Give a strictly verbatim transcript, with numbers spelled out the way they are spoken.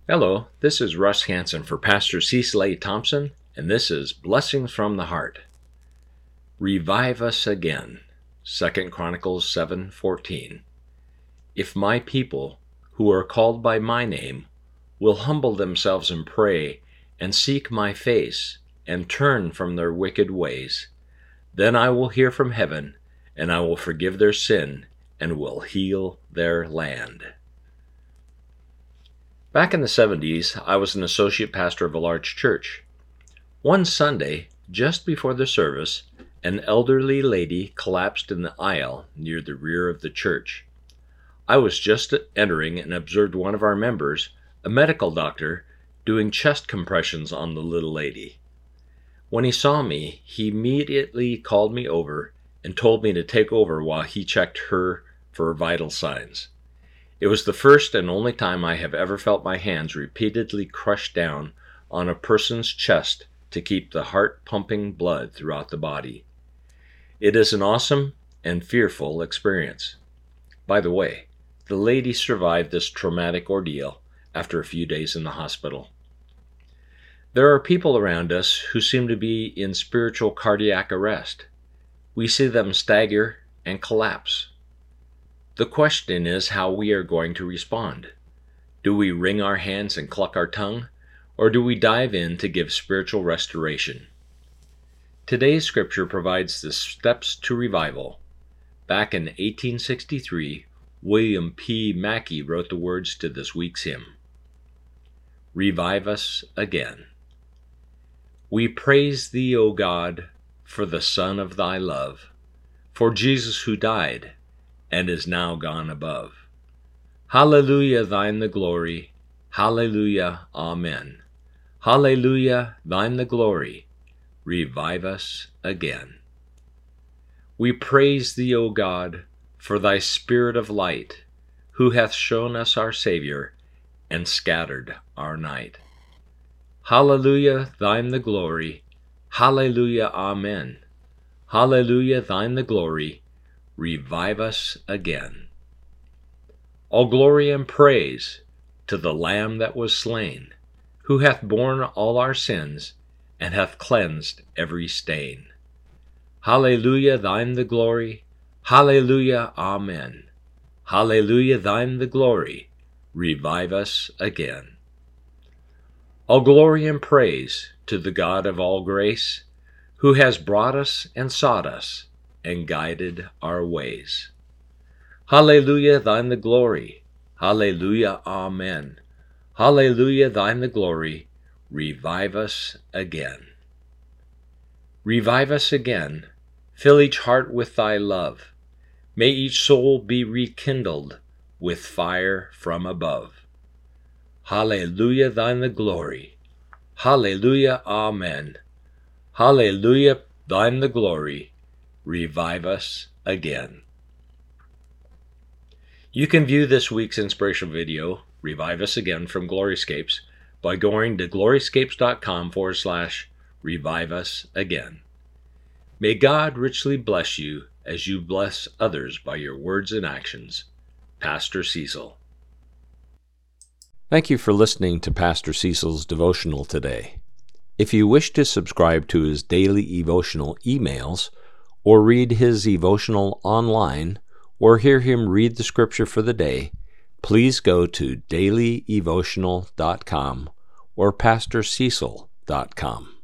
Hello, this is Russ Hansen for Pastor Cecil A. Thompson, and this is Blessings from the Heart. Revive us again. Second Chronicles seven fourteen. If my people, who are called by my name, will humble themselves and pray, and seek my face, and turn from their wicked ways, then I will hear from heaven, and I will forgive their sin, and will heal their land. Back in the seventies, I was an associate pastor of a large church. One Sunday, just before the service, an elderly lady collapsed in the aisle near the rear of the church. I was just entering and observed one of our members, a medical doctor, doing chest compressions on the little lady. When he saw me, he immediately called me over and told me to take over while he checked her for vital signs. It was the first and only time I have ever felt my hands repeatedly crushed down on a person's chest to keep the heart pumping blood throughout the body. It is an awesome and fearful experience. By the way, the lady survived this traumatic ordeal after a few days in the hospital. There are people around us who seem to be in spiritual cardiac arrest. We see them stagger and collapse. The question is how we are going to respond. Do we wring our hands and cluck our tongue, or do we dive in to give spiritual restoration? Today's scripture provides the steps to revival. Back in eighteen sixty-three, William P. Mackey wrote the words to this week's hymn. Revive us again. We praise thee, O God, for the Son of thy love, for Jesus who died, and is now gone above. Hallelujah, thine the glory. Hallelujah, amen. Hallelujah, thine the glory. Revive us again. We praise thee, O God, for thy Spirit of light, who hath shown us our Savior, and scattered our night. Hallelujah, thine the glory. Hallelujah, amen. Hallelujah, thine the glory. Revive us again. All glory and praise to the Lamb that was slain, who hath borne all our sins, and hath cleansed every stain. Hallelujah, thine the glory. Hallelujah, amen. Hallelujah, thine the glory. Revive us again. All glory and praise to the God of all grace, who has brought us and sought us, and guided our ways. Hallelujah, thine the glory. Hallelujah, amen. Hallelujah, thine the glory. Revive us again. Revive us again. Fill each heart with thy love. May each soul be rekindled with fire from above. Hallelujah, thine the glory. Hallelujah, amen. Hallelujah, thine the glory. Revive us again. You can view this week's inspirational video, Revive Us Again, from Gloryscapes by going to gloryscapes.com forward slash revive us again. May God richly bless you as you bless others by your words and actions. Pastor Cecil. Thank you for listening to Pastor Cecil's devotional today. If you wish to subscribe to his daily devotional emails, or read his devotional online, or hear him read the scripture for the day, please go to daily devotional dot com or pastor cecil dot com.